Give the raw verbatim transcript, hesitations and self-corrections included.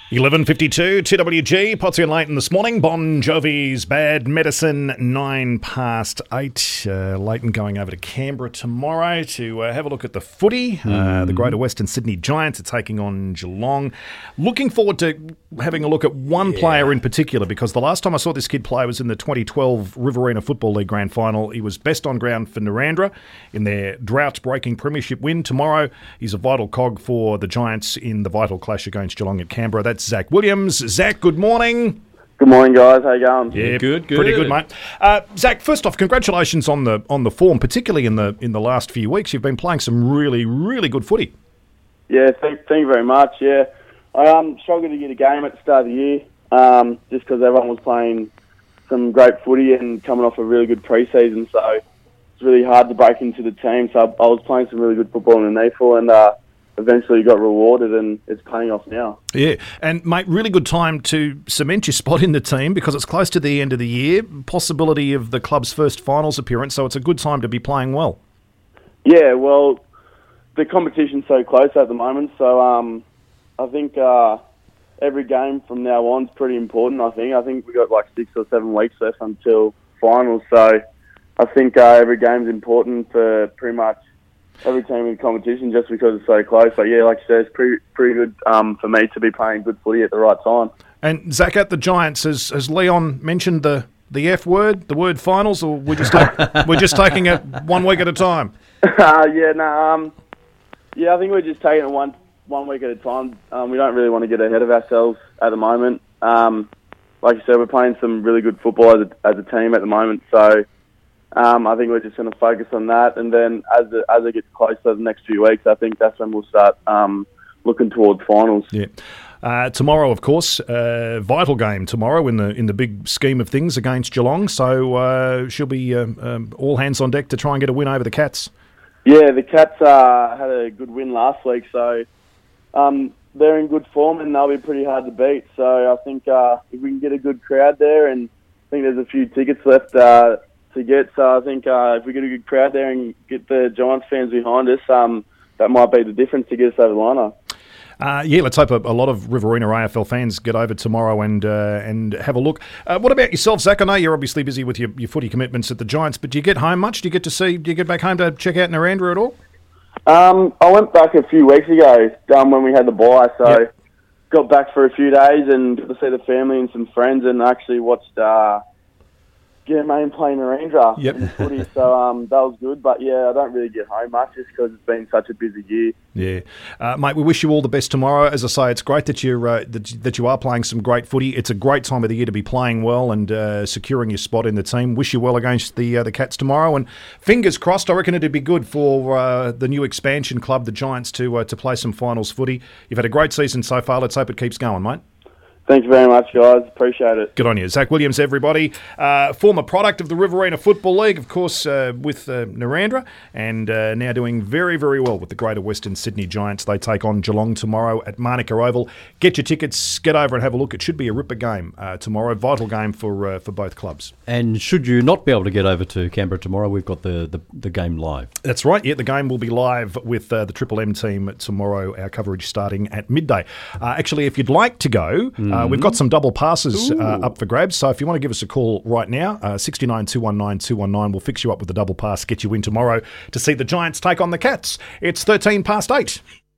eleven fifty-two, two W G, Potsy and Leighton this morning. Bon Jovi's Bad Medicine, nine past eight. Uh, Leighton going over to Canberra tomorrow to uh, have a look at the footy. Mm. Uh, the Greater Western Sydney Giants are taking on Geelong. Looking forward to having a look at one yeah. player in particular, because the last time I saw this kid play was in the twenty twelve Riverina Football League Grand Final. He was best on ground for Narendra in their drought-breaking premiership win. Tomorrow, he's a vital cog for the Giants in the vital clash against Geelong at Canberra. That's Zach Williams. Zach, good morning. Good morning, guys. How you going? Yeah, good, good, pretty good, mate. Uh, Zach, first off, congratulations on the on the form, particularly in the in the last few weeks. You've been playing some really, really good footy. Yeah, thank, thank you very much. Yeah, I um, struggled to get a game at the start of the year, um, just because everyone was playing some great footy and coming off a really good pre-season. So it's really hard to break into the team. So I, I was playing some really good football in the N E F L, and uh, eventually got rewarded, and it's paying off now. Yeah, and mate, really good time to cement your spot in the team because it's close to the end of the year, possibility of the club's first finals appearance, so it's a good time to be playing well. Yeah, well, the competition's so close at the moment, so um, I think uh, every game from now on is pretty important, I think. I think we've got like six or seven weeks left until finals, so I think uh, every game's important for pretty much every team in competition just because it's so close. But yeah, like you said, it's pretty pretty good um, for me to be playing good footy at the right time. And Zach, at the Giants, has, has Leon mentioned the, the F word, the word finals, or we're just take, we're just taking it one week at a time? uh, yeah, no, um, yeah, I think we're just taking it one one week at a time. Um, we don't really want to get ahead of ourselves at the moment. Um, like you said, we're playing some really good football as a, as a team at the moment, so Um, I think we're just going to focus on that, and then as it, as it gets closer to the next few weeks, I think that's when we'll start um, looking towards finals. Yeah. Uh, tomorrow, of course, uh, vital game tomorrow in the in the big scheme of things against Geelong. So uh, she'll be uh, um, all hands on deck to try and get a win over the Cats. Yeah, the Cats uh, had a good win last week, so um, they're in good form and they'll be pretty hard to beat. So I think uh, if we can get a good crowd there, and I think there's a few tickets left Uh, to get. So I think uh, if we get a good crowd there and get the Giants fans behind us, um, that might be the difference to get us over the line. Uh, yeah, let's hope a, a lot of Riverina A F L fans get over tomorrow and uh, and have a look. Uh, what about yourself, Zach? I know you're obviously busy with your, your footy commitments at the Giants, but do you get home much? Do you get to see? Do you get back home to check out Narendra at all? Um, I went back a few weeks ago um, when we had the bye, so yep. got back for a few days and got to see the family and some friends, and actually watched Uh, Yeah, main playing Narendra yep. in the footy, so um, that was good. But yeah, I don't really get home much just because it's been such a busy year. Yeah, uh, mate. We wish you all the best tomorrow. As I say, it's great that you're uh, that, that you are playing some great footy. It's a great time of the year to be playing well and uh, securing your spot in the team. Wish you well against the uh, the Cats tomorrow, and fingers crossed. I reckon it'd be good for uh, the new expansion club, the Giants, to uh, to play some finals footy. You've had a great season so far. Let's hope it keeps going, mate. Thank you very much, guys. Appreciate it. Good on you. Zach Williams, everybody. Uh, former product of the Riverina Football League, of course, uh, with uh, Narendra, and uh, now doing very, very well with the Greater Western Sydney Giants. They take on Geelong tomorrow at Manuka Oval. Get your tickets, get over and have a look. It should be a ripper game uh, tomorrow. Vital game for uh, for both clubs. And should you not be able to get over to Canberra tomorrow, we've got the, the, the game live. That's right. Yeah, the game will be live with uh, the Triple M team tomorrow, our coverage starting at midday. Uh, actually, if you'd like to go, mm-hmm. uh, we've got some double passes uh, up for grabs. So if you want to give us a call right now, uh, six nine two one nine two one nine, we'll fix you up with a double pass, get you in tomorrow to see the Giants take on the Cats. It's thirteen past eight.